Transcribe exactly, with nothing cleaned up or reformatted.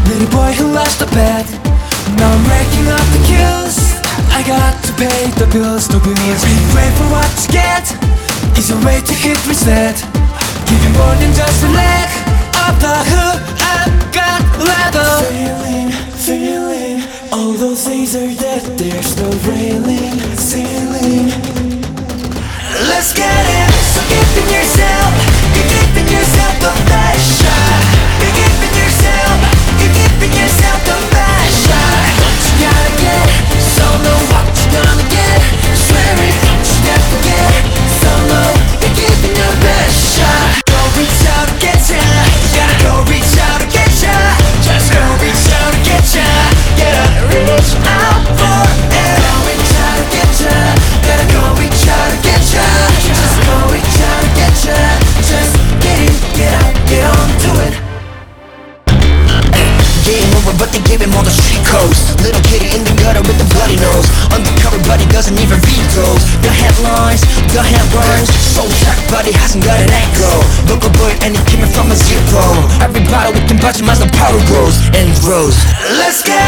Little boy who lost a bet. Now I'm racking up the kills. I got to pay the bills, the bills. Be brave for what you get. Is a way to hit reset. Giving more than just a leg of the hood. I've got leather. Feeling, feeling. All those things are dead. There's no railing, ceiling. Let's get it. So giving yourself, you're giving yourself the best shot. You're giving yourself, you're giving yourself the best shot. What you gotta get, solo. What you gonna get, swear it. Don't you never get solo. You're giving your best shot. Go reach out and get ya. You gotta go reach out and get ya. Just go reach out and get ya. Gotta reach out for it. Go reach out and get ya. Gotta go reach out and get ya. Just go reach out and get ya. Just get in, get out, get on to it. Game over, but they gave him all the street codes. Little kitty in the gutter with the bloody nose. Undercover, but he doesn't even read those. The headlines, the headlines. So track, but he hasn't got an echo. Local boy, and he came in from a zero. Every battle we can budget, as the power grows and grows. Let's get